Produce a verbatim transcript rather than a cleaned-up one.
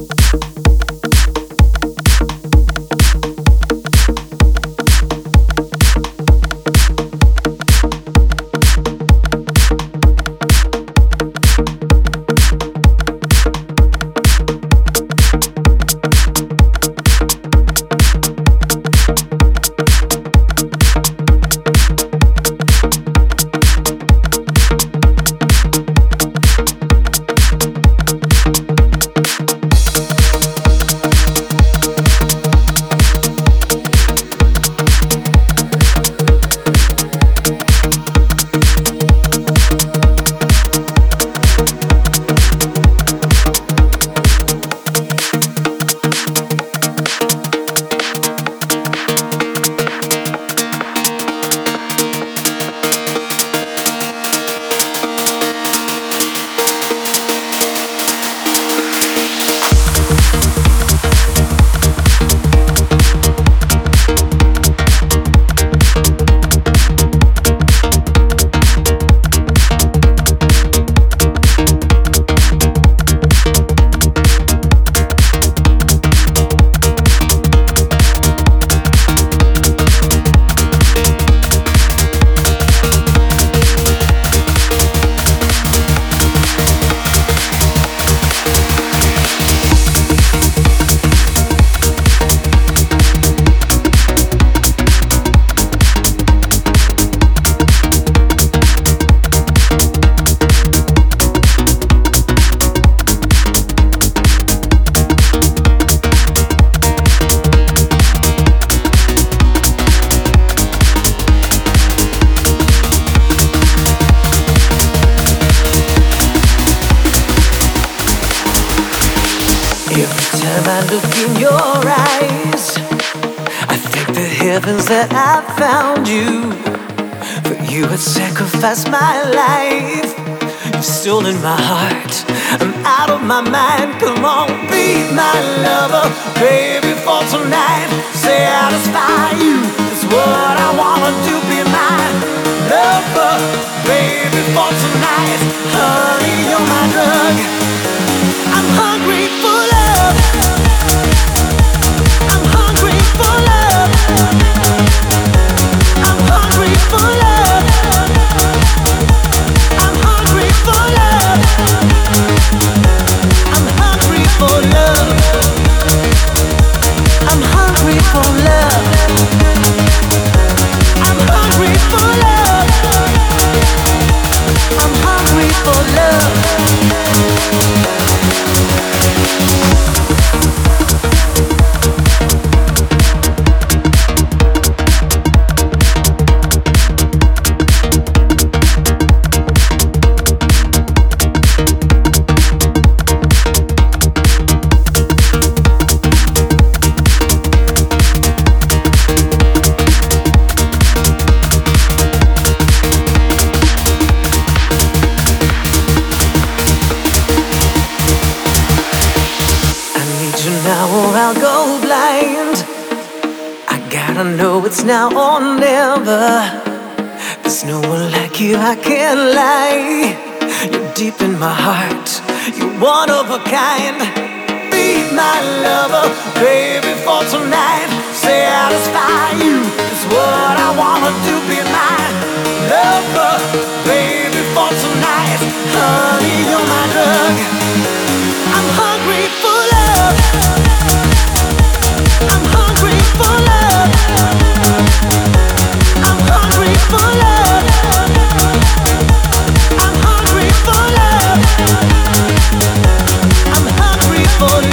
Every time I look in your eyes, I thank the heavens that I found you. For you had sacrificed my life. You've stolen my heart. I'm out of my mind. Come on, be my lover, baby, for tonight. Satisfy you is what I wanna do. Be my lover, baby, for tonight. Honey, you're my drug. I'm hungry for love. I'm hungry for love. I'm hungry for love. I'm hungry for love. I'm hungry for love. I'm hungry for love. I'm hungry for love. I'm hungry for love. I'll go blind. I gotta know it's now or never. There's no one like you, I can't lie. You're deep in my heart, you're one of a kind. Be my lover, baby, for tonight. Satisfy you is what I wanna do. Be my lover, baby, for tonight. Honey, you're my drug. I'm hungry for love. I'm hungry for love. I'm hungry for love. I'm hungry for love. I'm hungry for love.